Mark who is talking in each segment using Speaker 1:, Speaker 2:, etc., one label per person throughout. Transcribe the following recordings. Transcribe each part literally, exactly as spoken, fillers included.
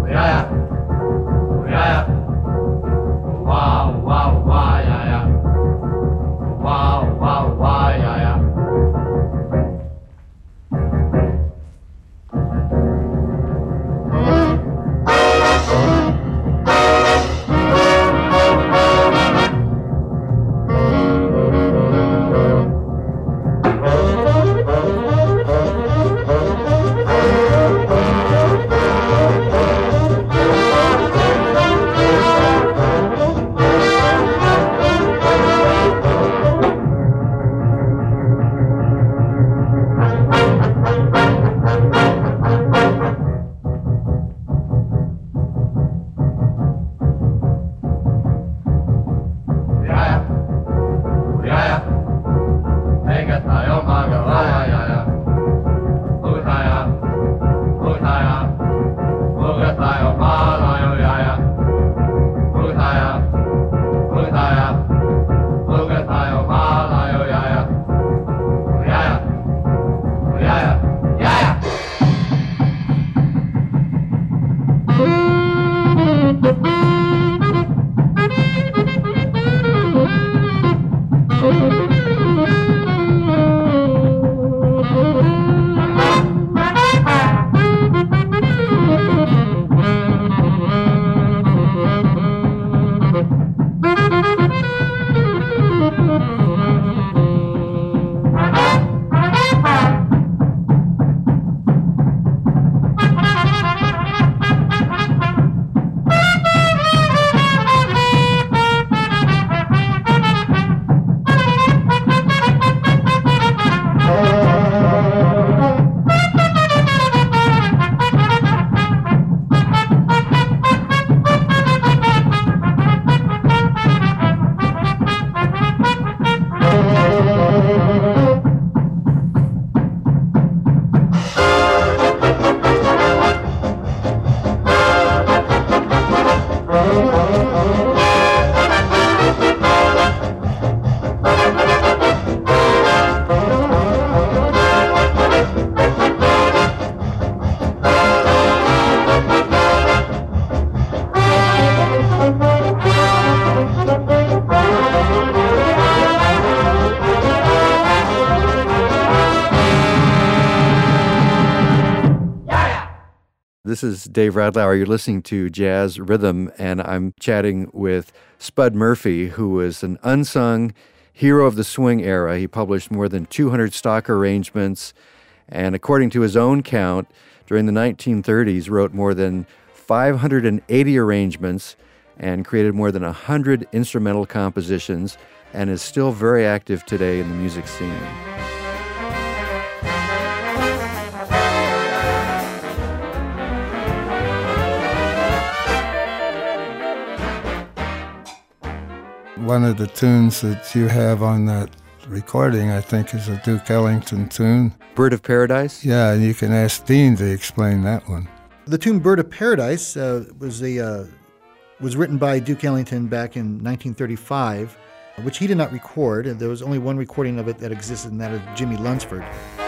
Speaker 1: This is Dave Radlauer. You're listening to Jazz Rhythm, and I'm chatting with Spud Murphy, who was an unsung hero of the swing era. He published more than two hundred stock arrangements, and according to his own count, during the nineteen thirties, wrote more than five hundred eighty arrangements and created more than one hundred instrumental compositions, and is still very active today in the music scene.
Speaker 2: One of the tunes that you have on that recording, I think, is a Duke Ellington tune.
Speaker 1: Bird of Paradise?
Speaker 2: Yeah, and you can ask Dean to explain that one.
Speaker 3: The tune Bird of Paradise uh, was a uh, was written by Duke Ellington back in nineteen thirty-five, which he did not record. There was only one recording of it that existed, and that is Jimmy Lunsford.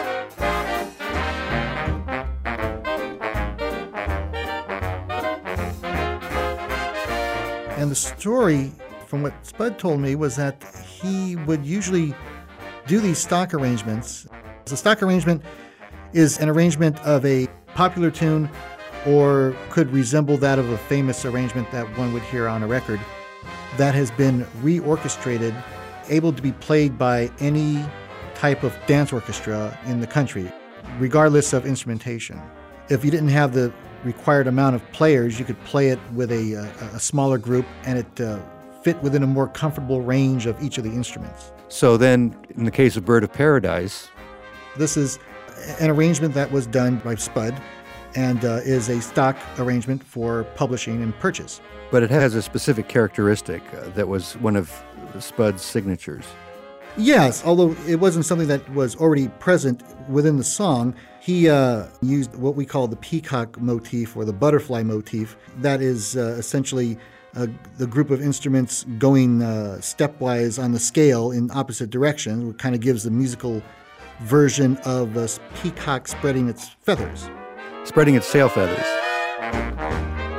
Speaker 3: And the story, from what Spud told me, was that he would usually do these stock arrangements. The stock arrangement is an arrangement of a popular tune or could resemble that of a famous arrangement that one would hear on a record that has been reorchestrated, able to be played by any type of dance orchestra in the country, regardless of instrumentation. If you didn't have the required amount of players, you could play it with a, a, a smaller group, and it uh, fit within a more comfortable range of each of the instruments.
Speaker 1: So then, in the case of Bird of Paradise,
Speaker 3: this is an arrangement that was done by Spud and uh, is a stock arrangement for publishing and purchase.
Speaker 1: But it has a specific characteristic uh, that was one of Spud's signatures.
Speaker 3: Yes, although it wasn't something that was already present within the song. He uh, used what we call the peacock motif or the butterfly motif. That is uh, essentially Uh, the group of instruments going uh, stepwise on the scale in opposite directions, which kind of gives the musical version of a peacock spreading its feathers.
Speaker 1: Spreading its tail feathers.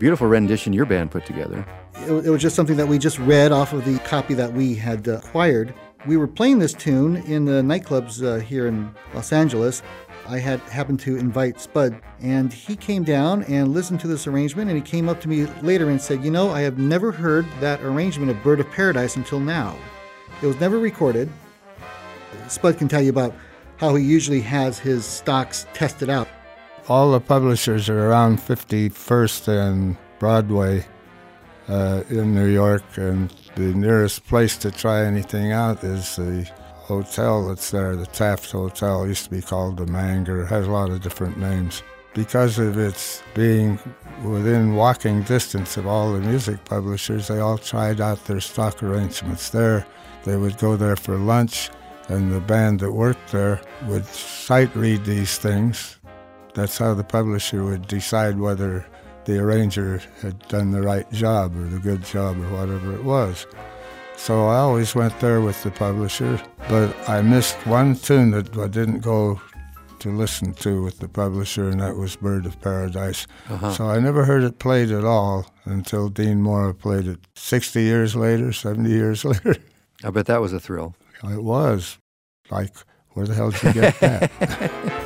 Speaker 1: beautiful rendition your band put together.
Speaker 3: It, it was just something that we just read off of the copy that we had uh, acquired. We were playing this tune in the nightclubs uh, here in Los Angeles. I had happened to invite Spud, and he came down and listened to this arrangement, and he came up to me later and said, you know, I have never heard that arrangement of Bird of Paradise until now. It was never recorded. Spud can tell you about how he usually has his stocks tested out.
Speaker 2: All the publishers are around fifty-first and Broadway uh, in New York, and the nearest place to try anything out is the hotel that's there, the Taft Hotel. It used to be called the Manger. It has a lot of different names. Because of its being within walking distance of all the music publishers, they all tried out their stock arrangements there. They would go there for lunch, and the band that worked there would sight read these things. That's how the publisher would decide whether the arranger had done the right job or the good job or whatever it was. So I always went there with the publisher, but I missed one tune that I didn't go to listen to with the publisher, and that was Bird of Paradise. Uh-huh. So I never heard it played at all until Dean Mora played it sixty years later, seventy years later.
Speaker 1: I bet that was a thrill.
Speaker 2: It was. Like, where the hell did you get that?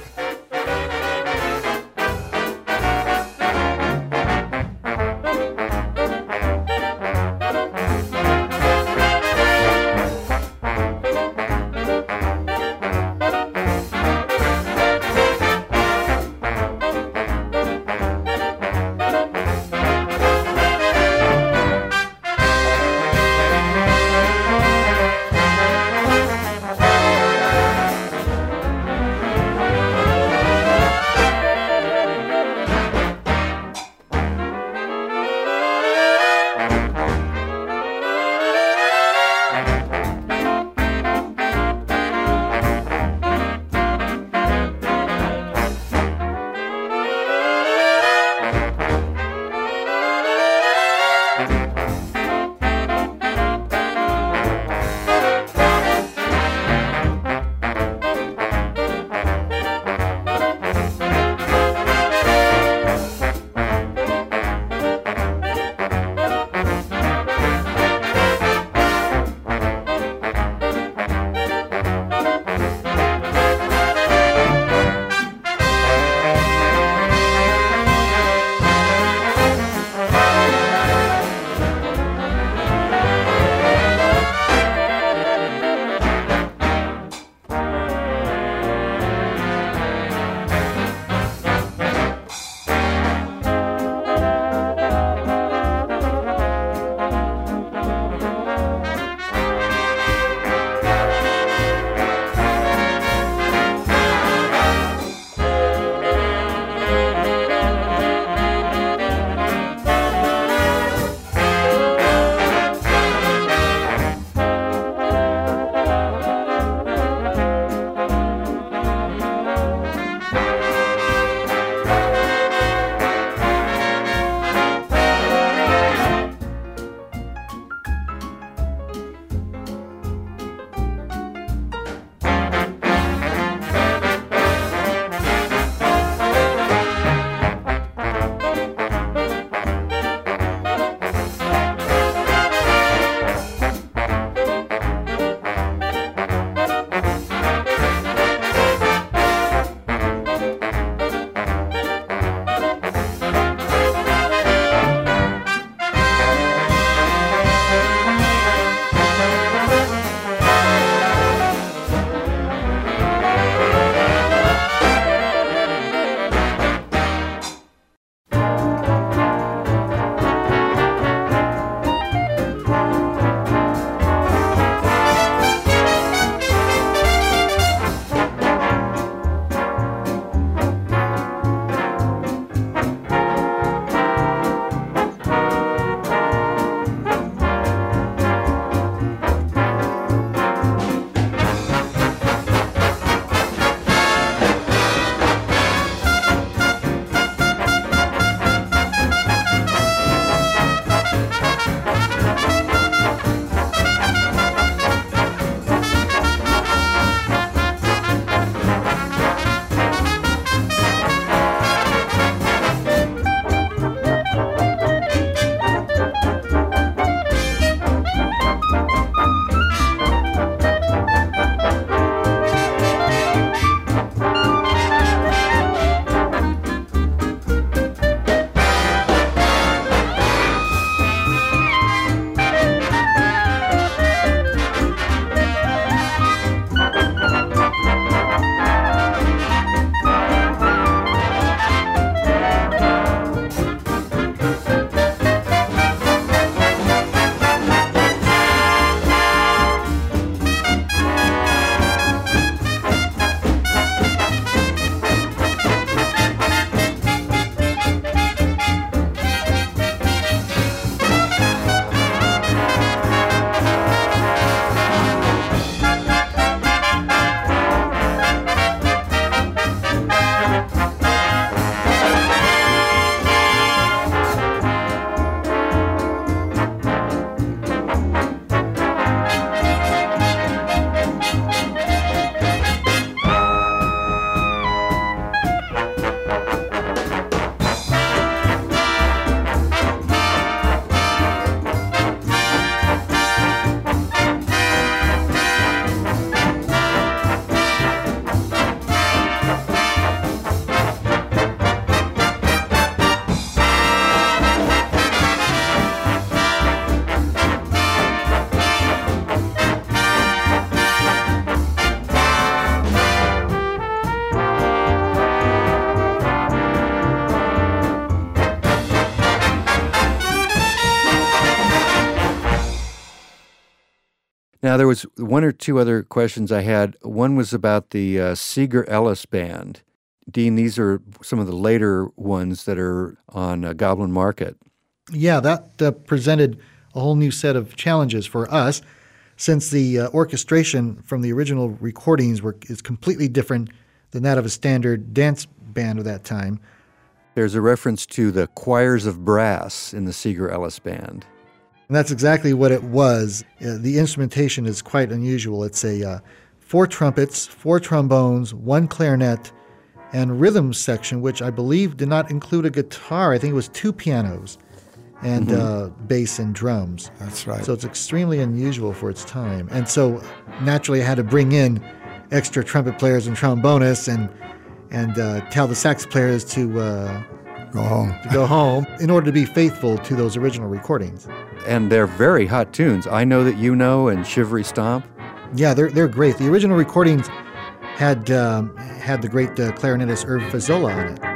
Speaker 1: Now, there was one or two other questions I had. One was about the uh, Seeger Ellis Band. Dean, these are some of the later ones that are on uh, Goblin Market.
Speaker 3: Yeah, that uh, presented a whole new set of challenges for us, since the uh, orchestration from the original recordings were is completely different than that of a standard dance band of that time.
Speaker 1: There's a reference to the choirs of brass in the Seeger Ellis Band.
Speaker 3: And that's exactly what it was. Uh, the instrumentation is quite unusual. It's a uh, four trumpets, four trombones, one clarinet, and rhythm section, which I believe did not include a guitar. I think it was two pianos and mm-hmm. uh, bass and drums.
Speaker 2: That's right.
Speaker 3: So it's extremely unusual for its time. And so naturally I had to bring in extra trumpet players and trombonists and and uh, tell the sax players to uh,
Speaker 2: go home.
Speaker 3: to go home in order to be faithful to those original recordings.
Speaker 1: And they're very hot tunes. I Know That You Know and Shivery Stomp.
Speaker 3: Yeah, they're they're great. The original recordings had um, had the great uh, clarinetist Irv Fazzola on it.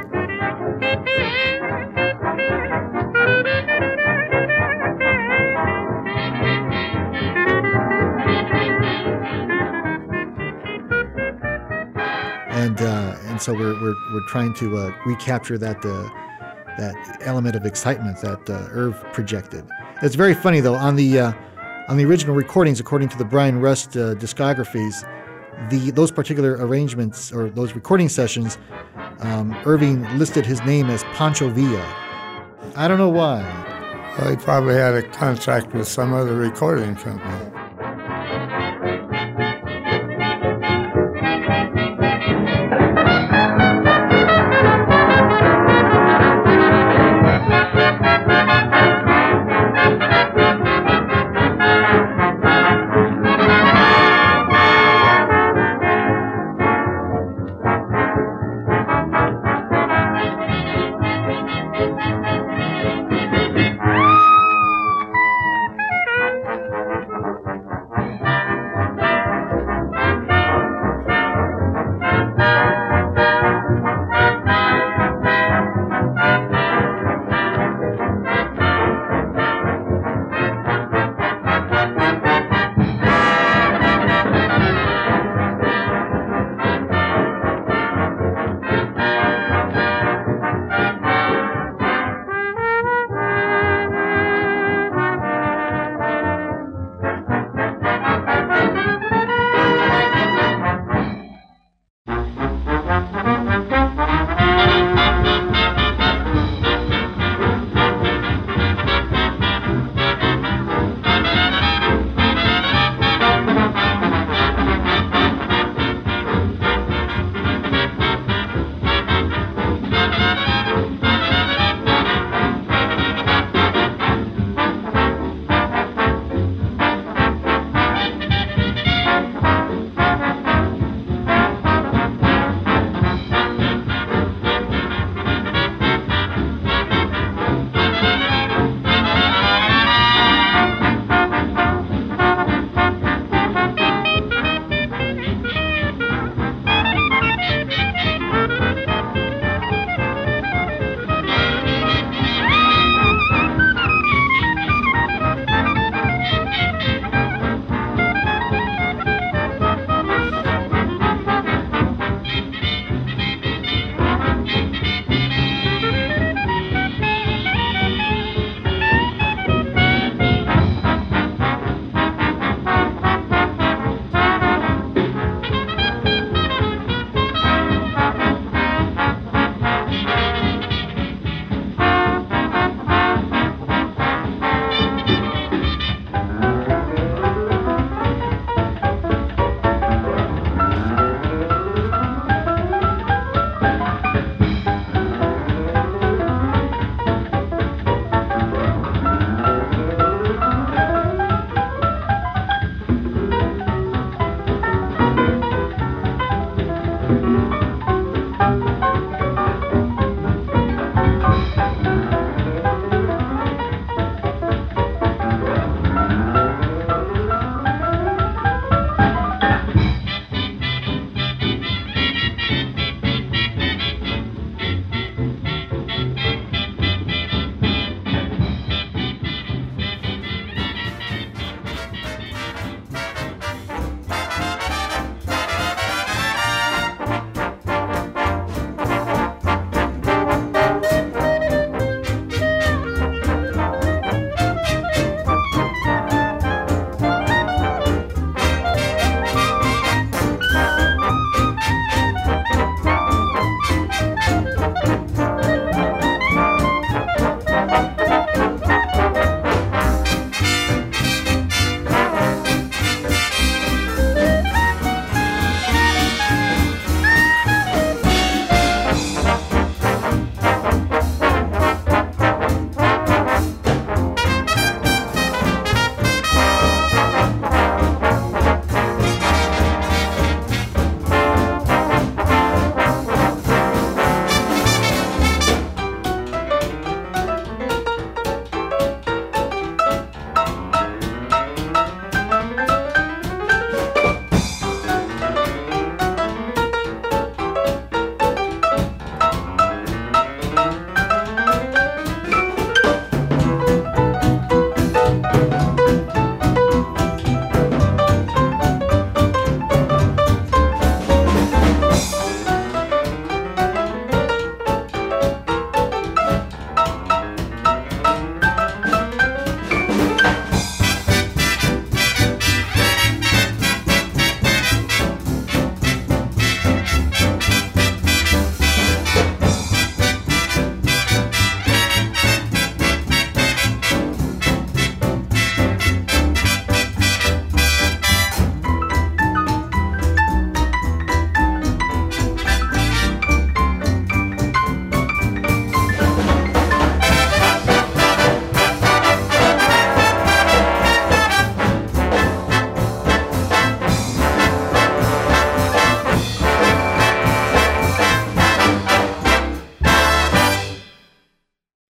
Speaker 3: And uh, and so we're we're we're trying to uh, recapture that uh, that element of excitement that uh, Irv projected. It's very funny though, on the uh, on the original recordings, according to the Brian Rust uh, discographies, the those particular arrangements or those recording sessions, um, Irving listed his name as Pancho Villa. I don't know why.
Speaker 2: Well, he probably had a contract with some other recording company.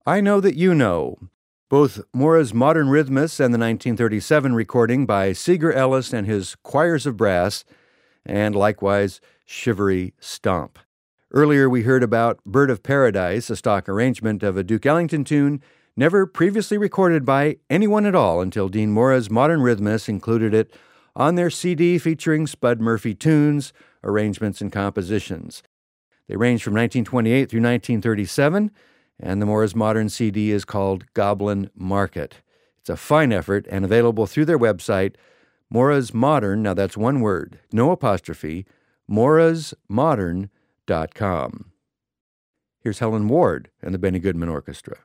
Speaker 1: I Know That You Know. Both Mora's Modern Rhythmists and the nineteen thirty-seven recording by Seeger Ellis and his Choirs of Brass, and likewise Shivery Stomp. Earlier we heard about Bird of Paradise, a stock arrangement of a Duke Ellington tune never previously recorded by anyone at all until Dean Mora's Modern Rhythmists included it on their C D featuring Spud Murphy tunes, arrangements, and compositions. They range from nineteen twenty-eight through nineteen thirty-seven, and the Mora's Modern C D is called Goblin Market. It's a fine effort and available through their website, Mora's Modern, now that's one word, no apostrophe, moras modern dot com. Here's Helen Ward and the Benny Goodman Orchestra.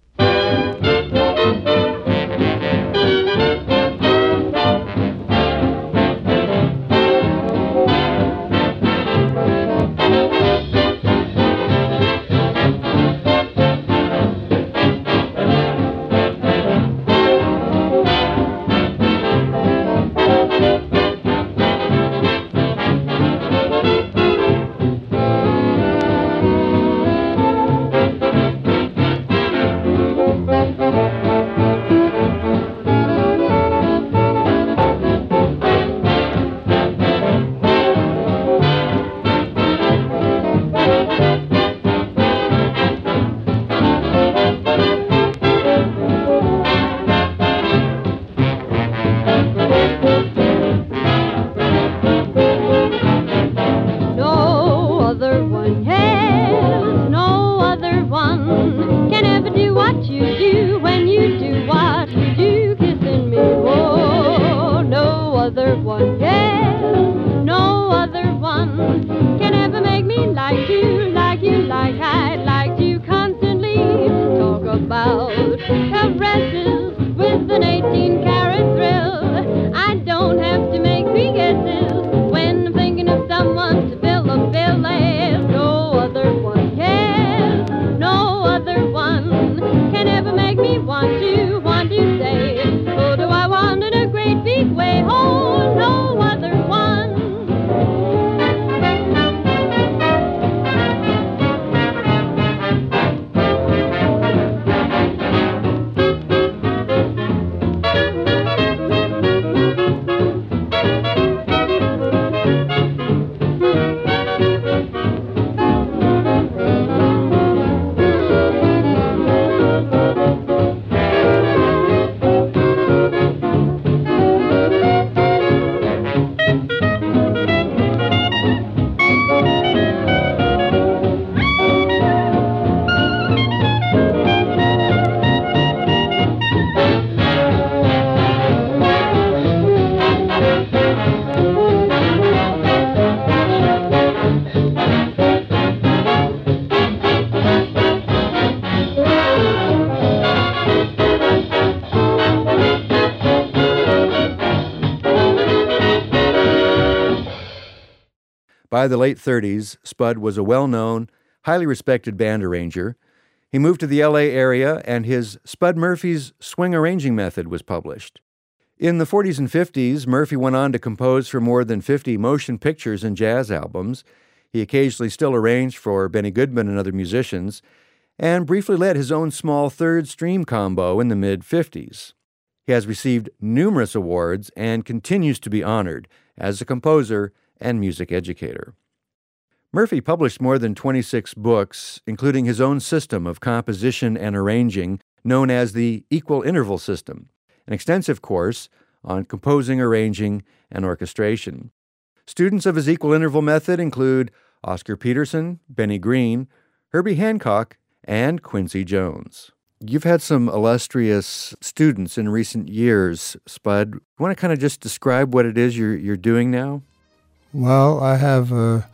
Speaker 1: By the late thirties, Spud was a well-known, highly respected band arranger. He moved to the L A area, and his Spud Murphy's Swing Arranging Method was published. In the forties and fifties, Murphy went on to compose for more than fifty motion pictures and jazz albums. He occasionally still arranged for Benny Goodman and other musicians, and briefly led his own small third stream combo in the mid-fifties. He has received numerous awards and continues to be honored as a composer and music educator. Murphy published more than twenty-six books, including his own system of composition and arranging, known as the Equal Interval System, an extensive course on composing, arranging, and orchestration. Students of his equal interval method include Oscar Peterson, Benny Green, Herbie Hancock, and Quincy Jones. You've had some illustrious students in recent years, Spud. You want to kind of just describe what it is you're you're doing now?
Speaker 2: Well, I have a,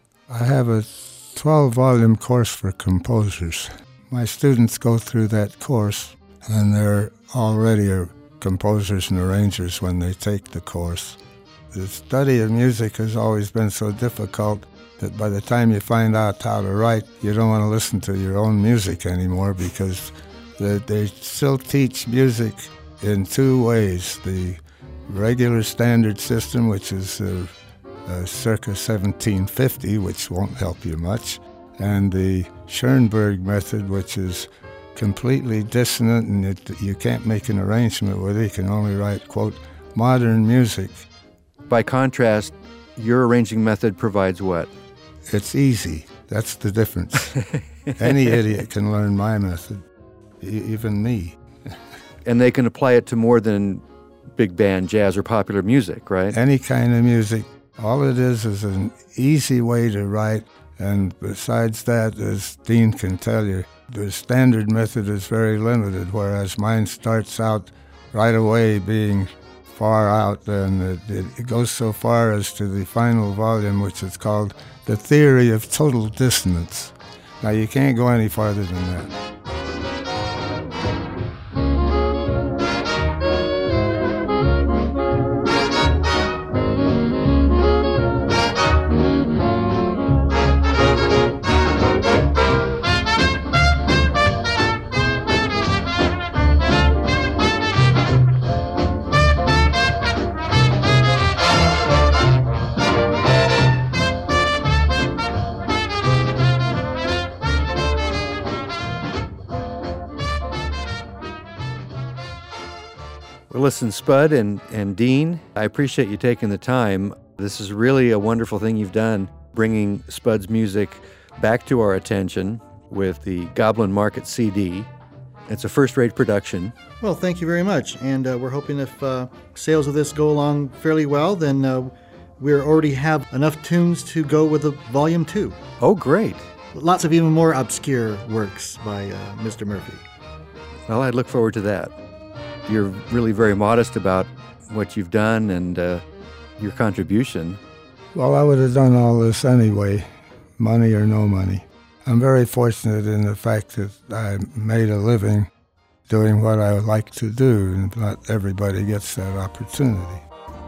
Speaker 2: I have a twelve-volume course for composers. My students go through that course, and they're already composers and arrangers when they take the course. The study of music has always been so difficult that by the time you find out how to write, you don't want to listen to your own music anymore, because they, they still teach music in two ways. The regular standard system, which is uh, uh, circa seventeen fifty, which won't help you much, and the Schoenberg method, which is completely dissonant, and it, you can't make an arrangement with it. You can only write, quote, modern music.
Speaker 1: By contrast, your arranging method provides what?
Speaker 2: It's easy. That's the difference. Any idiot can learn my method, e- even me.
Speaker 1: And they can apply it to more than big band jazz or popular music, right?
Speaker 2: Any kind of music. All it is is an easy way to write, and besides that, as Dean can tell you, the standard method is very limited, whereas mine starts out right away being far out, and it, it goes so far as to the final volume, which is called The Theory of Total Dissonance. Now, you can't go any farther than that.
Speaker 1: Well, listen, Spud and, and Dean, I appreciate you taking the time. This is really a wonderful thing you've done, bringing Spud's music back to our attention with the Goblin Market C D. It's a first-rate production.
Speaker 3: Well, thank you very much. And uh, we're hoping if uh, sales of this go along fairly well, then uh, we already have enough tunes to go with the volume two.
Speaker 1: Oh, great.
Speaker 3: Lots of even more obscure works by uh, Mister Murphy.
Speaker 1: Well, I look forward to that. You're really very modest about what you've done and uh, your contribution.
Speaker 2: Well, I would have done all this anyway, money or no money. I'm very fortunate in the fact that I made a living doing what I like to do, and not everybody gets that opportunity.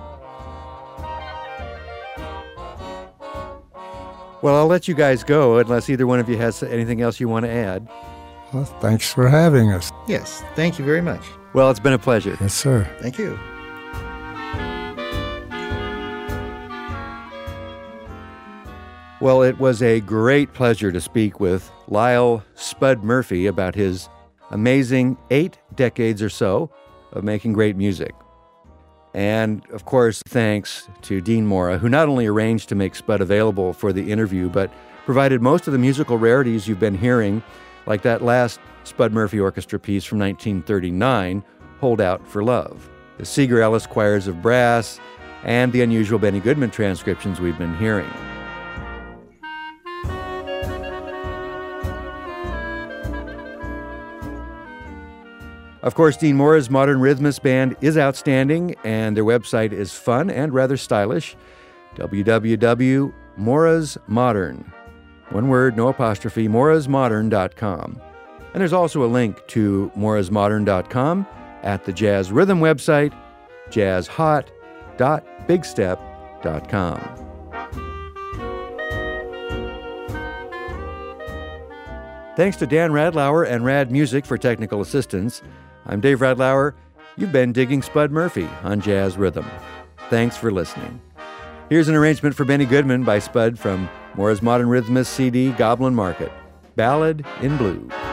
Speaker 1: Well, I'll let you guys go unless either one of you has anything else you want to add.
Speaker 2: Well, thanks for having us.
Speaker 3: Yes, thank you very much.
Speaker 1: Well, it's been a pleasure.
Speaker 2: Yes, sir.
Speaker 3: Thank you.
Speaker 1: Well, it was a great pleasure to speak with Lyle Spud Murphy about his amazing eight decades or so of making great music. And, of course, thanks to Dean Mora, who not only arranged to make Spud available for the interview, but provided most of the musical rarities you've been hearing, like that last Spud Murphy Orchestra piece from nineteen thirty-nine, Hold Out for Love, the Seeger Ellis Choirs of Brass, and the unusual Benny Goodman transcriptions we've been hearing. Of course, Dean Mora's Modern Rhythmist Band is outstanding, and their website is fun and rather stylish, w w w dot moras modern, one word, no apostrophe, moras modern dot com. And there's also a link to moras modern dot com at the Jazz Rhythm website, jazz hot dot big step dot com. Thanks to Dan Radlauer and Rad Music for technical assistance. I'm Dave Radlauer. You've been digging Spud Murphy on Jazz Rhythm. Thanks for listening. Here's an arrangement for Benny Goodman by Spud from Mora's Modern Rhythmist C D, Goblin Market, Ballad in Blue.